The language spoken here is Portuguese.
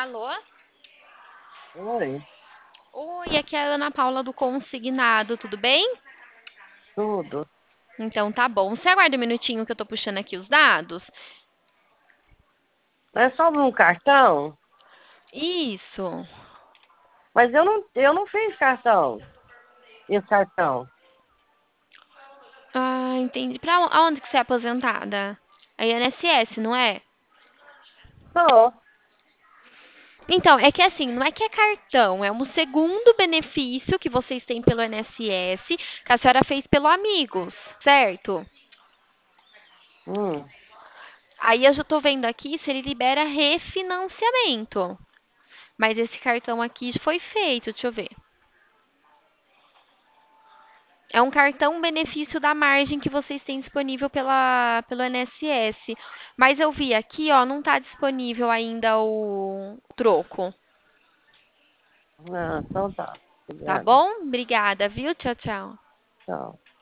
Alô? Oi, Oi, aqui é a Ana Paula do Consignado, tudo bem? tudo. Então tá bom. Você aguarda um minutinho que eu tô puxando aqui os dados? É sobre um cartão, Isso. mas eu não fiz cartão. Esse cartão. Ah, entendi. Aonde que você é aposentada? A INSS, não é? Tô. Então, é que assim, não é que é cartão, é um segundo benefício que vocês têm pelo INSS, que a senhora fez pelo Amigos, certo? Hum, Aí eu já tô vendo aqui se ele libera refinanciamento. Mas esse cartão aqui foi feito, deixa eu ver. É um cartão benefício da margem que vocês têm disponível pelo INSS. Mas eu vi aqui, ó, não está disponível ainda o troco. então tá. Tá Obrigada. bom? Obrigada, viu? Tchau, tchau. Tchau.